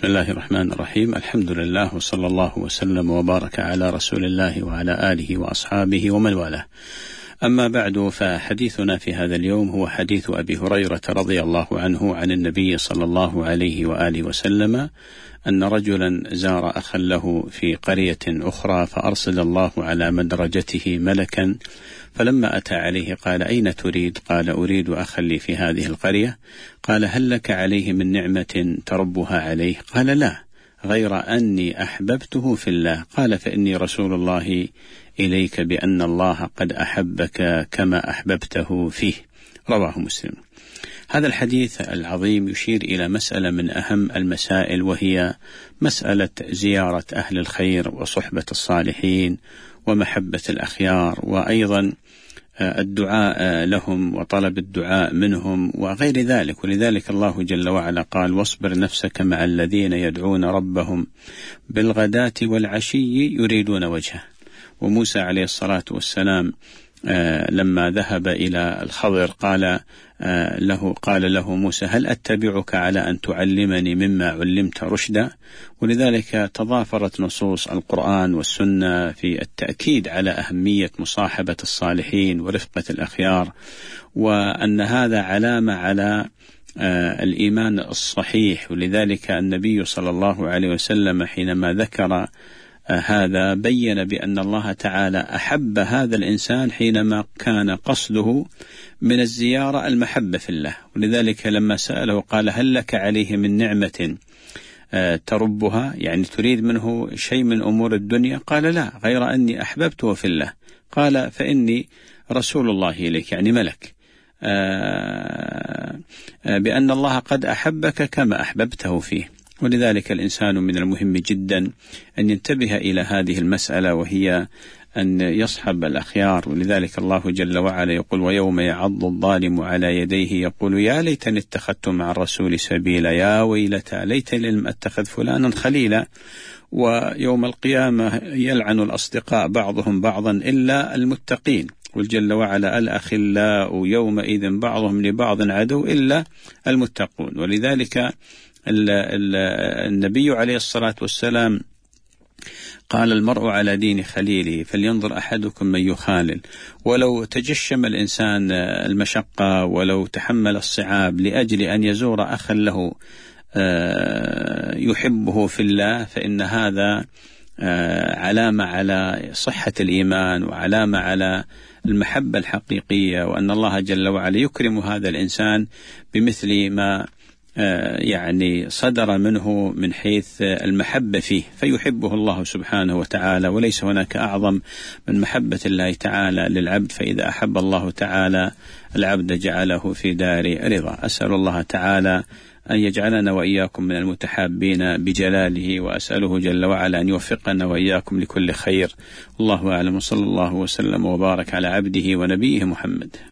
بسم الله الرحمن الرحيم. الحمد لله وصلى الله وسلم وبارك على رسول الله وعلى آله وأصحابه ومن والاه. أما بعد، فحديثنا في هذا اليوم هو حديث أبي هريرة رضي الله عنه عن النبي صلى الله عليه وآله وسلم أن رجلا زار أخا له في قرية أخرى، فأرسل الله على مدرجته ملكا، فلما أتى عليه قال: أين تريد؟ قال: أريد أخا لي في هذه القرية. قال: هل لك عليه من نعمة تربها عليه؟ قال: لا، غير أني أحببته في الله. قال: فإني رسول الله إليك بأن الله قد أحبك كما أحببته فيه. رواه مسلم. هذا الحديث العظيم يشير إلى مسألة من أهم المسائل، وهي مسألة زيارة أهل الخير وصحبة الصالحين ومحبة الأخيار، وأيضا الدعاء لهم وطلب الدعاء منهم وغير ذلك. ولذلك الله جل وعلا قال: واصبر نفسك مع الذين يدعون ربهم بالغداة والعشي يريدون وجهه. وموسى عليه الصلاة والسلام لما ذهب إلى الخضر قال له موسى: هل أتبعك على أن تعلمني مما علمت رشدا؟ ولذلك تضافرت نصوص القرآن والسنة في التأكيد على أهمية مصاحبة الصالحين ورفقة الأخيار، وأن هذا علامة على الإيمان الصحيح. ولذلك النبي صلى الله عليه وسلم حينما ذكر هذا بين بأن الله تعالى أحب هذا الإنسان حينما كان قصده من الزيارة المحبة في الله. ولذلك لما سأله قال: هل لك عليه من نعمة تربها؟ يعني تريد منه شيء من أمور الدنيا؟ قال: لا، غير أني أحببته في الله. قال: فإني رسول الله إليك، يعني ملك، بأن الله قد أحبك كما أحببته فيه. ولذلك الإنسان من المهم جدا أن ينتبه إلى هذه المسألة، وهي أن يصحب الأخيار. ولذلك الله جل وعلا يقول: ويوم يعض الظالم على يديه يقول يا ليتني اتخذت مع الرسول سبيلا يا ويلتى ليتني لم أتخذ فلانا خليلا. ويوم القيامة يلعن الأصدقاء بعضهم بعضا إلا المتقين. والجل وعلا: الأخلاء يومئذ بعضهم لبعض عدو إلا المتقون. ولذلك النبي عليه الصلاة والسلام قال: المرء على دين خليله فلينظر أحدكم من يخالل. ولو تجشم الإنسان المشقة ولو تحمل الصعاب لأجل أن يزور أخا له يحبه في الله، فإن هذا علامة على صحة الإيمان وعلامة على المحبة الحقيقية، وأن الله جل وعلا يكرم هذا الإنسان بمثل ما يعني صدر منه من حيث المحبة فيه، فيحبه الله سبحانه وتعالى. وليس هناك أعظم من محبة الله تعالى للعبد، فإذا أحب الله تعالى العبد جعله في دار رضا. أسأل الله تعالى أن يجعلنا وإياكم من المتحابين بجلاله، وأسأله جل وعلا أن يوفقنا وإياكم لكل خير. الله أعلم، صلى الله وسلم وبارك على عبده ونبيه محمد.